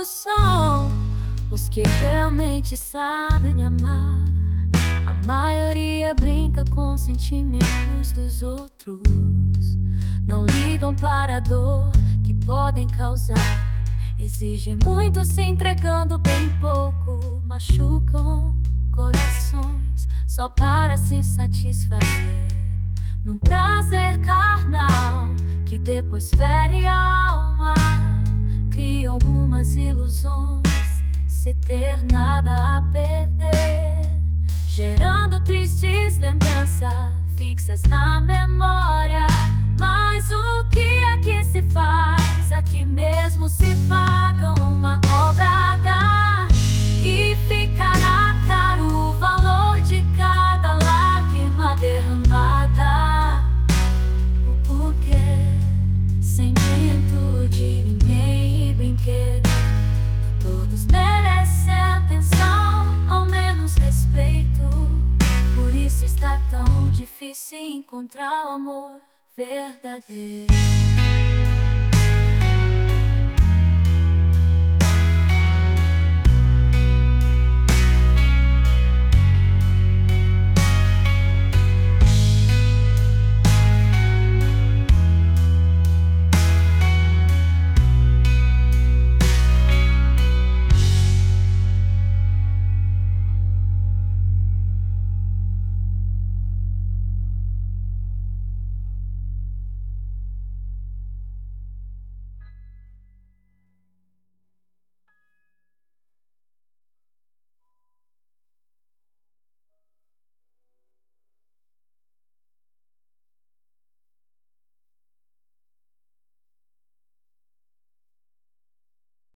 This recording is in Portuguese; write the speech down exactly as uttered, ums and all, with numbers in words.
são os que realmente sabem amar. A maioria brinca com os sentimentos dos outros, não ligam para a dor que podem causar. Exigem muito se entregando bem pouco, machucam corações só para se satisfazer num prazer carnal que depois fere a alma. Criam algumas ilusões sem ter nada a perder, gerando tristes lembranças fixas na memória. Mas o que aqui se faz, aqui mesmo se paga uma obra H, e ficará caro o valor de cada lágrima derramada. O porquê, sentimento de ninguém e brinquedo, todos merecem atenção, ao menos respeito. Por isso está tão difícil encontrar o amor verdadeiro.